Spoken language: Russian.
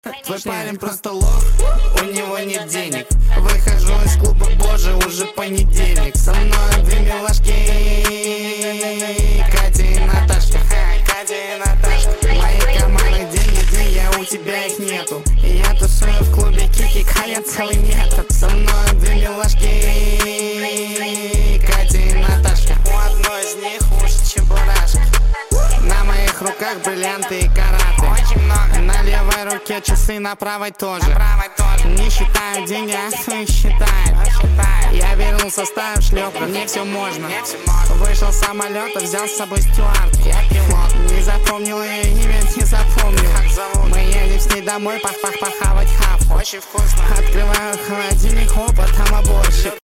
Твой парень просто лох, у него нет денег. Выхожу из клуба, боже, уже понедельник. Со мной две милашки, Катя и Наташка. Катя и Наташка. В моей карманах деньги, я у тебя их нету. Я тусую в клубе Кикик, а я целый метод. Со мной две милашки, Катя и Наташка. У одной из них уши чебурашки. На моих руках бриллианты и караты. Очень много. На левой руке часы, на правой тоже. Не считаю деньги, а кто их считает? Я вернулся, ставив шлепку, мне все можно. Вышел с самолета, взял с собой стюардку. Я пилот. Не запомнил ее имя, не запомнил. Мы едем с ней домой, пах-пах-пахавать хавку. Очень вкусно. Открываю холодильник, опа, там оборщик.